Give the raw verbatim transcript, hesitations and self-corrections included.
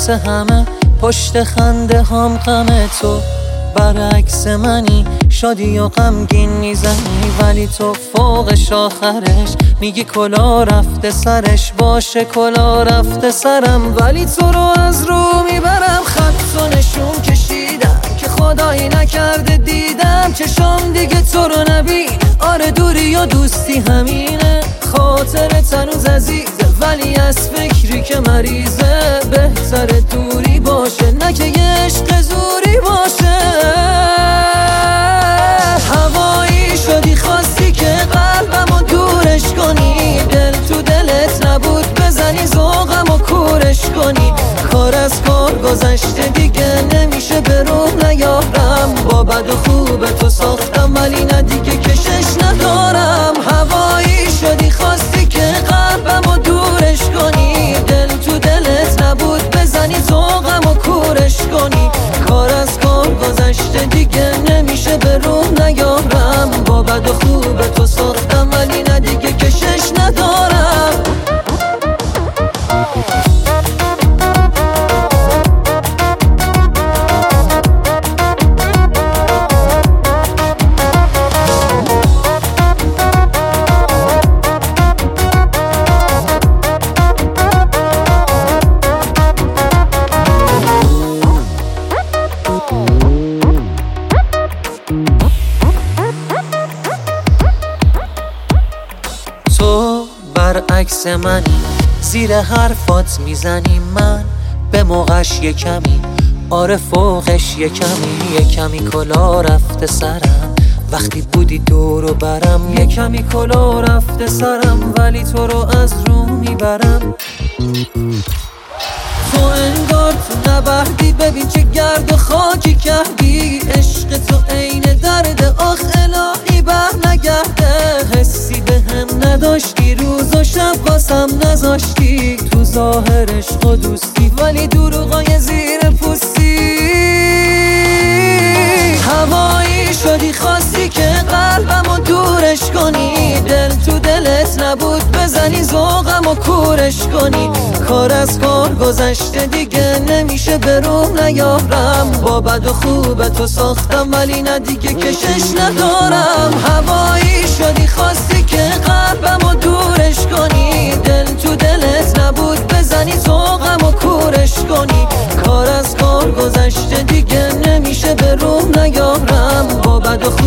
واسه همه، پشت خنده هم غم تو برعکس منی، شادی و غمگین میزنی ولی تو فوقش آخرش میگی کلا رفته سرش. باشه کلا رفته سرم ولی تو رو از رو میبرم. خط و نشون کشیدم که خدایی نکرده دیدم چشام دیگه تو رو نبین. آره دوری و دوستی همینه، خاطرت هنوز عزیزه ولی از فکری که مریضه. بهتر دوری باشه نه که یه عشق زوری باشه. هوایی شدی خواستی که قلبمو دورش کنی، دل تو دلت نبود بزنی ذوقم و کورش کنی. کار از کار گذشته دیگه نمیشه به روح نیارم. با بد و خوب تو ساختم ولی نه دیگه کشش ندارم. هوایی شدی خواستی که قلبمو دورش کنی، دل تو دلت نبود بزنی ذوقم و کورش کنی. کار از کار گذشته دیگه نمیشه به روح نیارم. با بد و خوب تو ساختم ولی نه دیگه کشش ندارم. تو برعکس منی، زیر حرفات میزنی من به موقعش یه کمی، آره فوقش یه کمی. یه کمی کلا رفته سرم وقتی بودی دور و برم. یه کمی کلا رفته سرم ولی تو رو از رو میبرم. تو انگار تو نبردی، ببین چه گرد و خاکی کردی. عشق تو عین درد آخ الهی بر نگرده. حسی به هم نداشتی، روز و شب واسم نذاشتی. تو ظاهر عشق و دوستی ولی دروغای زیر پوستی. هوایی شدی خواستی که قلبمو دورش کنی، دل تو دلت نبود بزنی ذوقم و کورش کنی. کار از کار گذشته دیگه نمیشه به روح نیارم. با بد و خوب تو ساختم ولی نه دیگه کشش ندارم. هوایی شدی خواستی که قلبمو دورش کنی، دل تو دلت نبود بزنی ذوقم و کورش کنی. کار از کار گذشته دیگه نمیشه به روح نیارم. با بد و